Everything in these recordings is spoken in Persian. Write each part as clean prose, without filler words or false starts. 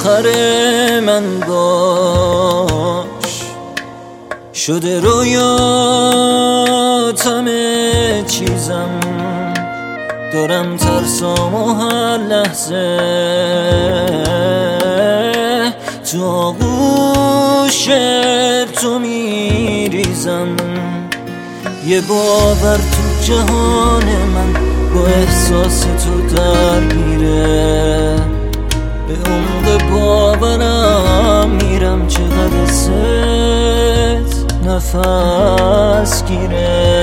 آخر من باش. شده رویات همه چیزم، دارم ترسام و هر لحظه تو آغوش تو میریزم. یه باور تو جهان من با احساس تو درگیره، به عمق باورم میرم چقدر ست نفس گیره.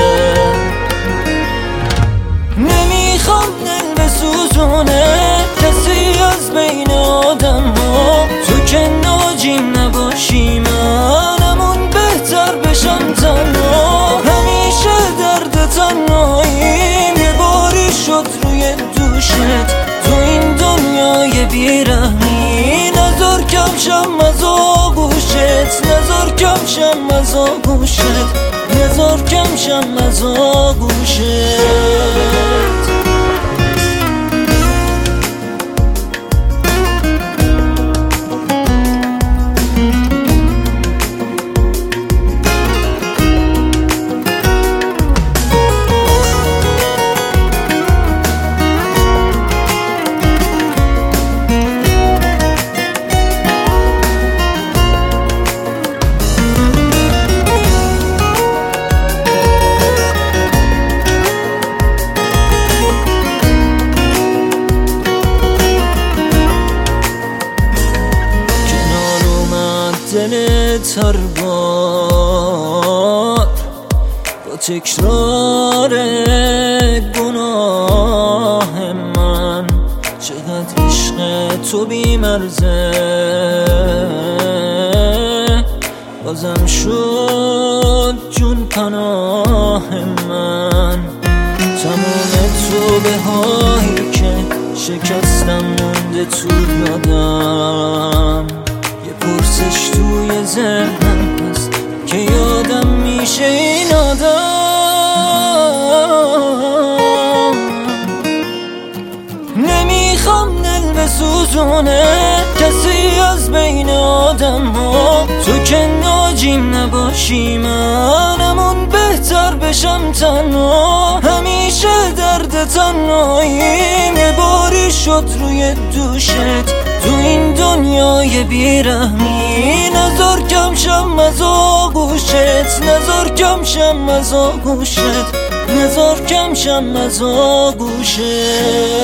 نمیخوام دل بسوزونه کسی از بین آدم ها، تو که ناجیم نباشی منمون بهتر بشم تنها. همیشه درد تنهاییم یه باری شد روی دوشت، تو این دنیای بیرحمی نذار کم شم از آغوشت، نذار کم شم از آغوشت، نذار کم شم از آغوشت. دلت هر بار با تکرار گناه من، چقدر عشق تو بی‌مرزه بازم شد جون پناه من. تمام توبه هایی که شکستم مونده تو یادم، پرسش توی ذهنم هست که یادم میشه این آدم. نمیخوام دل بسوزونه کسی از بین آدم ها، تو که ناجیم نباشی منمون بهتر بشم تنها. همیشه درد تنهاییم یه باری شد روی دوشت، تو این دنیای بیرحمی نذار کم شم از آغوشت، نذار کم شم از آغوشت، نذار کم شم از آغوشت.